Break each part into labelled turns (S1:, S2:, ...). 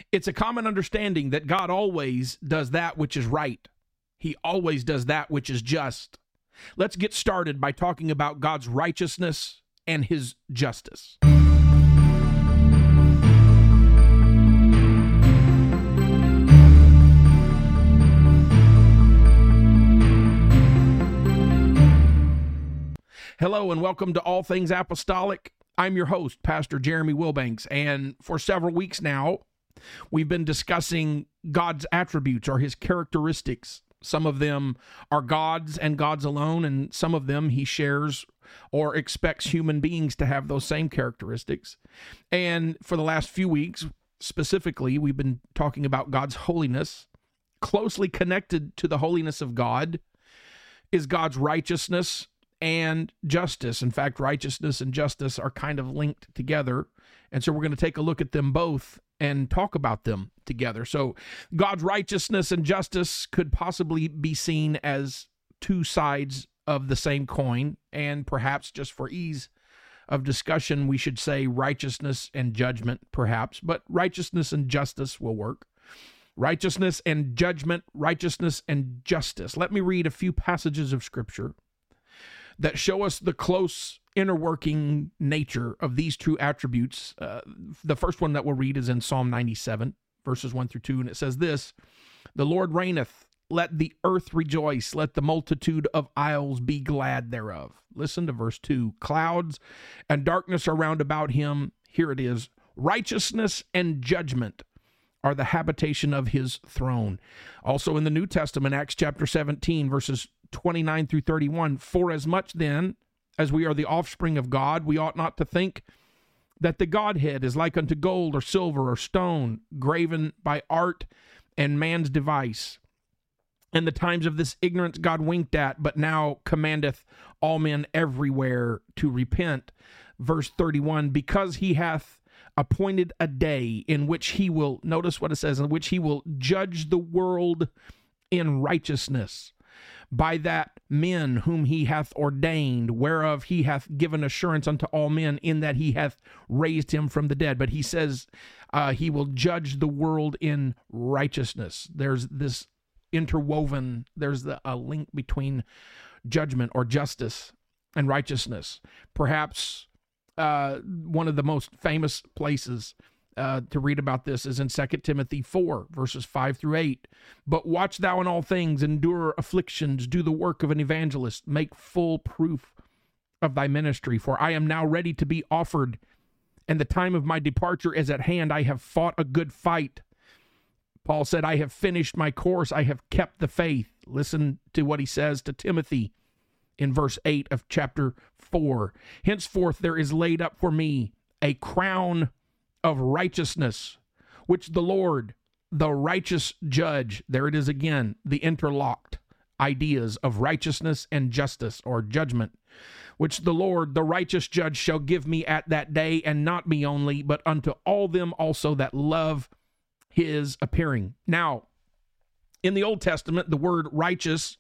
S1: It's a common understanding that God always does that which is right. He always does that which is just. Let's get started by talking about God's righteousness and his justice. Hello and welcome to All Things Apostolic. I'm your host, Pastor Jeremy Wilbanks, and for several weeks now, we've been discussing God's attributes or his characteristics. Some of them are God's and God's alone, and some of them he shares or expects human beings to have those same characteristics. And for the last few weeks, specifically, we've been talking about God's holiness. Closely connected to the holiness of God is God's righteousness and justice. In fact, righteousness and justice are kind of linked together. And so we're going to take a look at them both and talk about them together. So God's righteousness and justice could possibly be seen as two sides of the same coin. And perhaps just for ease of discussion, we should say righteousness and judgment, perhaps. But righteousness and justice will work. Righteousness and judgment, righteousness and justice. Let me read a few passages of Scripture that show us the close interworking nature of these two attributes. The first one that we'll read is in Psalm 97, verses 1 through 2, and it says this: "The Lord reigneth, let the earth rejoice, let the multitude of isles be glad thereof." Listen to verse 2. "Clouds and darkness are round about him." Here it is: "Righteousness and judgment are the habitation of his throne." Also in the New Testament, Acts chapter 17, verses 29 through 31, "Forasmuch then as we are the offspring of God, we ought not to think that the Godhead is like unto gold or silver or stone, graven by art and man's device. And the times of this ignorance God winked at, but now commandeth all men everywhere to repent." Verse 31, "Because he hath appointed a day in which he will," notice what it says, "in which he will judge the world in righteousness, by that men whom he hath ordained, whereof he hath given assurance unto all men, in that he hath raised him from the dead." But he says he will judge the world in righteousness. There's this interwoven, there's a link between judgment or justice and righteousness. Perhaps one of the most famous places to read about this is in 2 Timothy 4, verses 5 through 8. "But watch thou in all things, endure afflictions, do the work of an evangelist, make full proof of thy ministry. For I am now ready to be offered, and the time of my departure is at hand. I have fought a good fight." Paul said, "I have finished my course, I have kept the faith." Listen to what he says to Timothy in verse 8 of chapter 4. "Henceforth there is laid up for me a crown of righteousness, which the Lord, the righteous judge," there it is again, the interlocked ideas of righteousness and justice or judgment, "which the Lord, the righteous judge, shall give me at that day, and not me only, but unto all them also that love his appearing." Now, in the Old Testament, the word righteous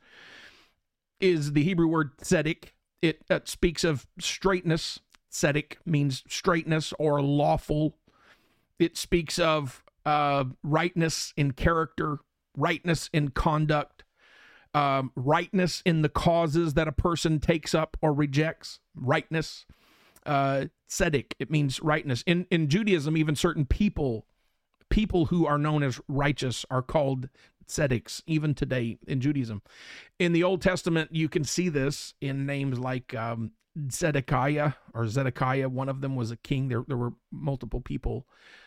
S1: is the Hebrew word tzedek. It speaks of straightness. Tzedek means straightness or lawful. It speaks of rightness in character, rightness in conduct, rightness in the causes that a person takes up or rejects. Rightness. Tzedek, it means rightness. In Judaism, even certain people who are known as righteous are called tzedeks, even today in Judaism. In the Old Testament, you can see this in names like Zedekiah. One of them was a king. There were multiple people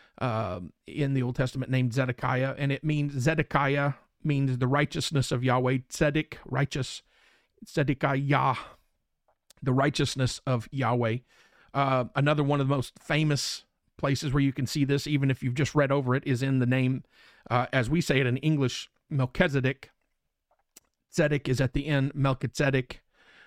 S1: in the Old Testament named Zedekiah, and it means, Zedekiah means the righteousness of Yahweh. Tzedek, righteous. Zedekiah, the righteousness of Yahweh. Another one of the most famous places where you can see this, even if you've just read over it, is in the name, as we say it in English, Melchizedek. Tzedek is at the end, Melchizedek.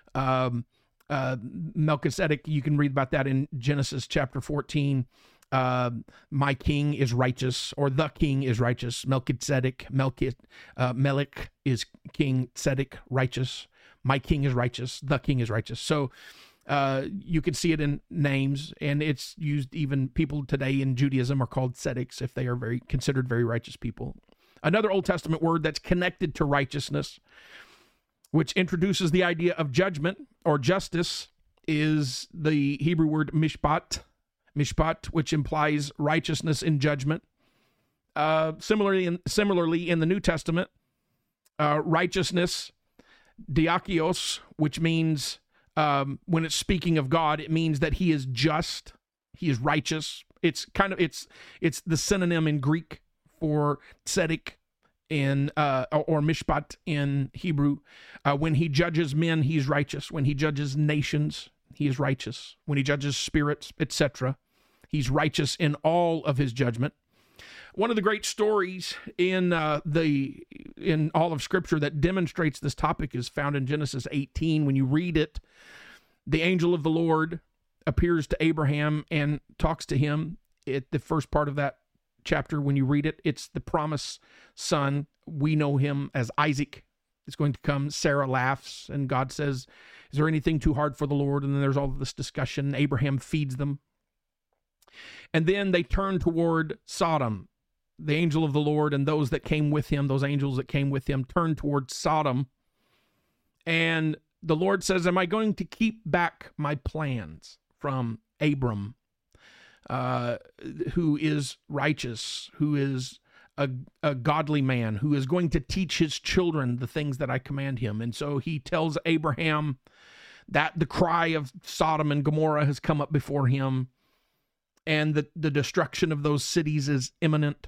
S1: Melchizedek, you can read about that in Genesis chapter 14. My king is righteous, or the king is righteous. Melchizedek, Melech is king, Tzedek, righteous. My king is righteous, the king is righteous. So You can see it in names, and it's used. Even people today in Judaism are called tzedeks if they are considered very righteous people. Another Old Testament word that's connected to righteousness, which introduces the idea of judgment or justice, is the Hebrew word mishpat, which implies righteousness in judgment. Similarly, in the New Testament, righteousness, diakios, which means, when it's speaking of God, it means that he is just, he is righteous. It's the synonym in Greek for tzedek or mishpat in Hebrew. When he judges men, he's righteous. When he judges nations, he is righteous. When he judges spirits, etc., he's righteous in all of his judgment. One of the great stories in all of Scripture that demonstrates this topic is found in Genesis 18. When you read it, the angel of the Lord appears to Abraham and talks to him. At the first part of that chapter, when you read it, it's the promised son. We know him as Isaac. It's going to come. Sarah laughs, and God says, "Is there anything too hard for the Lord?" And then there's all this discussion. Abraham feeds them. And then they turn toward Sodom. The angel of the Lord and those that came with him, those angels that came with him, turned toward Sodom. And the Lord says, "Am I going to keep back my plans from Abram, who is righteous, who is a godly man, who is going to teach his children the things that I command him?" And so he tells Abraham that the cry of Sodom and Gomorrah has come up before him, and the destruction of those cities is imminent,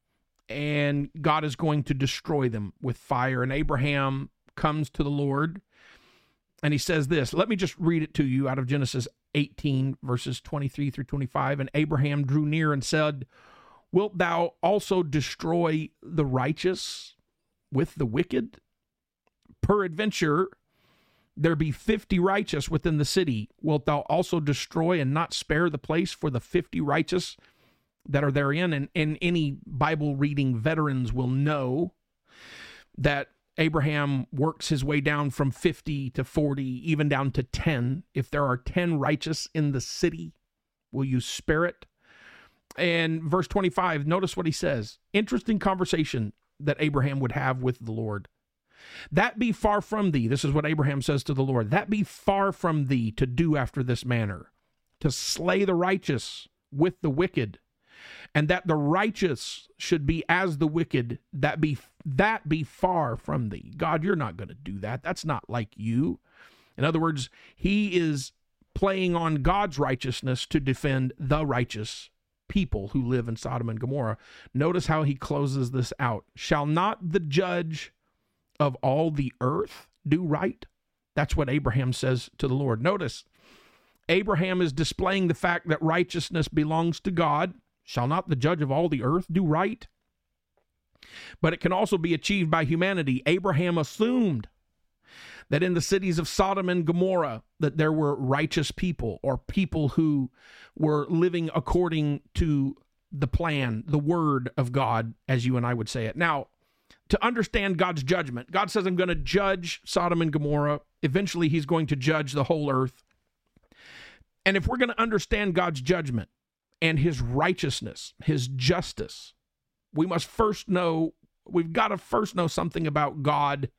S1: and God is going to destroy them with fire. And Abraham comes to the Lord, and he says this. Let me just read it to you out of Genesis 18, verses 23 through 25. "And Abraham drew near and said, Wilt thou also destroy the righteous with the wicked? Peradventure, there be 50 righteous within the city. Wilt thou also destroy and not spare the place for the 50 righteous that are therein?" And any Bible reading veterans will know that Abraham works his way down from 50 to 40, even down to 10. If there are 10 righteous in the city, will you spare it? And verse 25, notice what he says. Interesting conversation that Abraham would have with the Lord. "That be far from thee," this is what Abraham says to the Lord, "that be far from thee to do after this manner, to slay the righteous with the wicked, and that the righteous should be as the wicked, that be far from thee." God, you're not going to do that. That's not like you. In other words, he is playing on God's righteousness to defend the righteous people who live in Sodom and Gomorrah. Notice how he closes this out. "Shall not the judge of all the earth do right?" That's what Abraham says to the Lord. Notice, Abraham is displaying the fact that righteousness belongs to God. Shall not the judge of all the earth do right? But it can also be achieved by humanity. Abraham assumed that in the cities of Sodom and Gomorrah that there were righteous people, or people who were living according to the plan, the word of God, as you and I would say it. Now, to understand God's judgment, God says, "I'm going to judge Sodom and Gomorrah." Eventually, he's going to judge the whole earth. And if we're going to understand God's judgment and his righteousness, his justice, we've got to first know something about God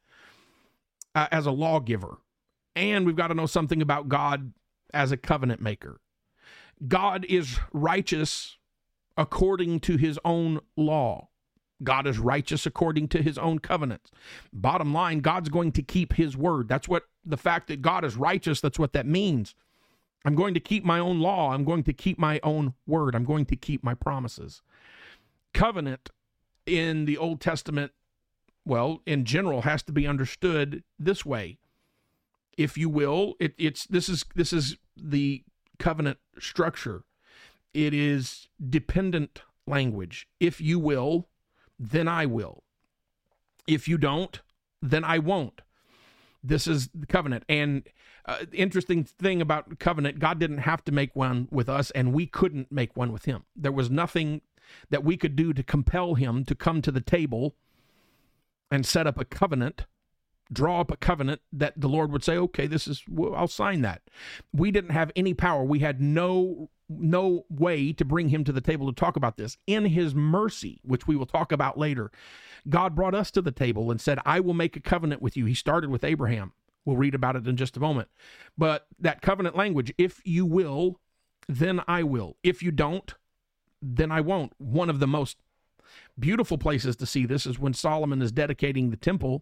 S1: as a lawgiver, and we've got to know something about God as a covenant maker. God is righteous according to his own law. God is righteous according to his own covenants. Bottom line, God's going to keep his word. That's what the fact that God is righteous, that's what that means. I'm going to keep my own law. I'm going to keep my own word. I'm going to keep my promises. Covenant in the Old Testament, well, in general, has to be understood this way. If you will, this is the covenant structure. It is dependent language. If you will, then I will. If you don't, then I won't. This is the covenant. And interesting thing about covenant, God didn't have to make one with us, and we couldn't make one with him. There was nothing that we could do to compel him to come to the table and set up a covenant. draw up a covenant that the Lord would say, okay, I'll sign that. We didn't have any power. We had no way to bring him to the table to talk about this. In his mercy, which we will talk about later, God brought us to the table and said, I will make a covenant with you. He started with Abraham. We'll read about it in just a moment. But that covenant language, if you will, then I will. If you don't, then I won't. One of the most beautiful places to see this is when Solomon is dedicating the temple,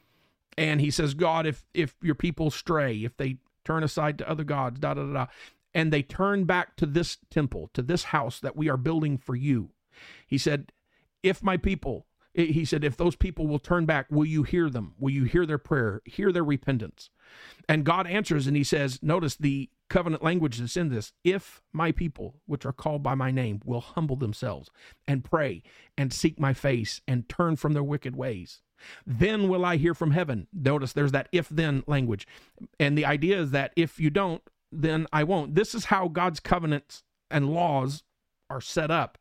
S1: and he says, God, if your people stray, if they turn aside to other gods, and they turn back to this temple, to this house that we are building for you, he said, if those people will turn back, will you hear them? Will you hear their prayer, hear their repentance? And God answers, and he says, notice the covenant language that's in this, if my people, which are called by my name, will humble themselves and pray and seek my face and turn from their wicked ways, then will I hear from heaven. Notice there's that if-then language. And the idea is that if you don't, then I won't. This is how God's covenants and laws are set up.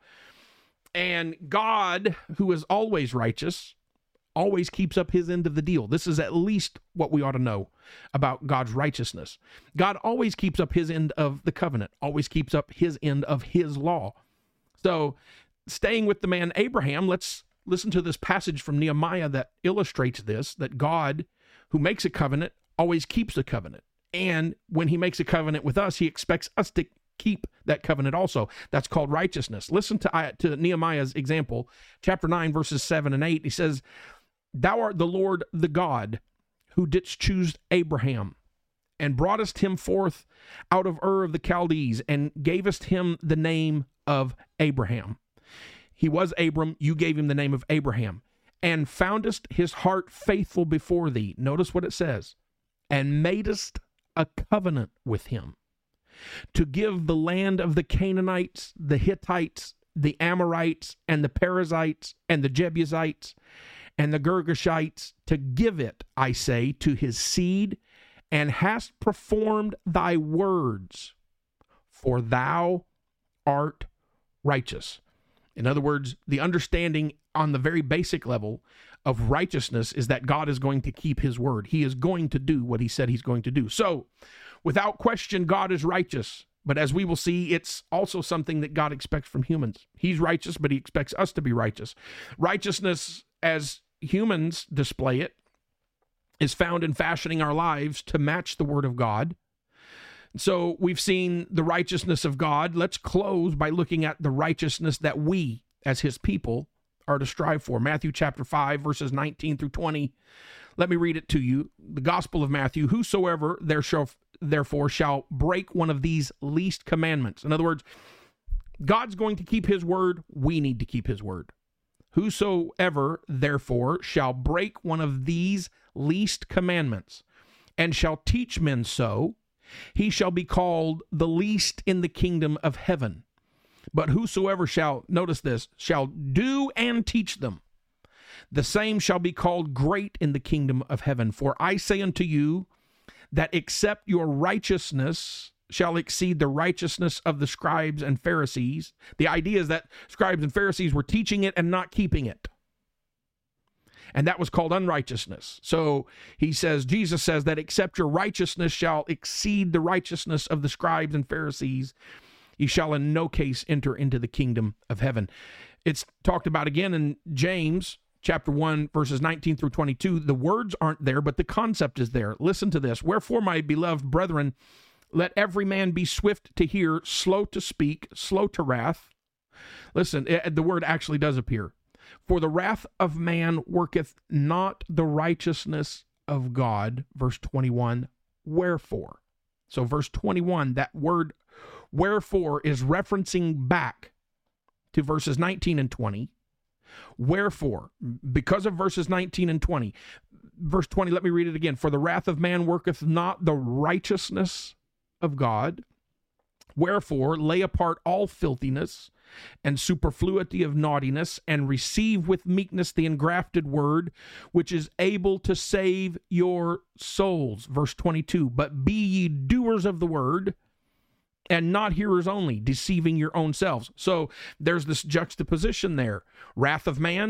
S1: And God, who is always righteous, always keeps up his end of the deal. This is at least what we ought to know about God's righteousness. God always keeps up his end of the covenant, always keeps up his end of his law. So, staying with the man Abraham, let's listen to this passage from Nehemiah that illustrates this, that God, who makes a covenant, always keeps a covenant. And when he makes a covenant with us, he expects us to keep that covenant also. That's called righteousness. Listen to Nehemiah's example, chapter 9, verses 7 and 8. He says, Thou art the Lord, the God, who didst choose Abraham, and broughtest him forth out of Ur of the Chaldees, and gavest him the name of Abraham. He was Abram, you gave him the name of Abraham, and foundest his heart faithful before thee. Notice what it says, and madest a covenant with him, to give the land of the Canaanites, the Hittites, the Amorites, and the Perizzites, and the Jebusites, and the Girgashites, to give it, I say, to his seed, and hast performed thy words, for thou art righteous. In other words, the understanding on the very basic level of righteousness is that God is going to keep his word. He is going to do what he said he's going to do. So, without question, God is righteous. But as we will see, it's also something that God expects from humans. He's righteous, but he expects us to be righteous. Righteousness, as humans display it, is found in fashioning our lives to match the word of God. So we've seen the righteousness of God. Let's close by looking at the righteousness that we, as his people, are to strive for. Matthew chapter 5, verses 19 through 20. Let me read it to you. The Gospel of Matthew, whosoever therefore shall break one of these least commandments. In other words, God's going to keep his word. We need to keep his word. Whosoever therefore shall break one of these least commandments and shall teach men so, he shall be called the least in the kingdom of heaven. But whosoever shall, notice this, shall do and teach them, the same shall be called great in the kingdom of heaven. For I say unto you that except your righteousness shall exceed the righteousness of the scribes and Pharisees. The idea is that scribes and Pharisees were teaching it and not keeping it. And that was called unrighteousness. So Jesus says that except your righteousness shall exceed the righteousness of the scribes and Pharisees, ye shall in no case enter into the kingdom of heaven. It's talked about again in James chapter 1, verses 19 through 22. The words aren't there, but the concept is there. Listen to this. Wherefore, my beloved brethren, let every man be swift to hear, slow to speak, slow to wrath. Listen, the word actually does appear. For the wrath of man worketh not the righteousness of God. Verse 21, wherefore. So verse 21, that word wherefore is referencing back to verses 19 and 20. Wherefore, because of verses 19 and 20. Verse 20, let me read it again. For the wrath of man worketh not the righteousness of God. Wherefore, lay apart all filthiness and superfluity of naughtiness, and receive with meekness the engrafted word, which is able to save your souls. Verse 22, but be ye doers of the word, and not hearers only, deceiving your own selves. So there's this juxtaposition there. Wrath of man,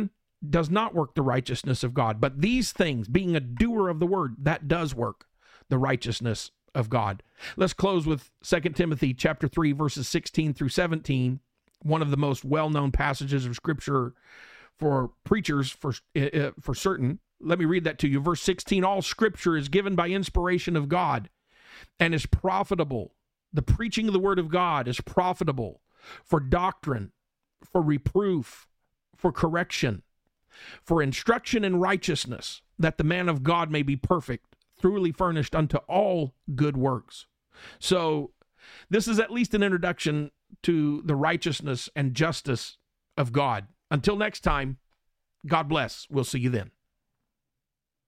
S1: does not work the righteousness of God. But these things, being a doer of the word, that does work the righteousness of God. Let's close with 2 Timothy chapter 3, verses 16 through 17, one of the most well-known passages of Scripture for preachers for certain. Let me read that to you. Verse 16, all Scripture is given by inspiration of God and is profitable. The preaching of the word of God is profitable for doctrine, for reproof, for correction, for instruction in righteousness, that the man of God may be perfect, thoroughly furnished unto all good works. So this is at least an introduction to the righteousness and justice of God. Until next time, God bless. We'll see you then.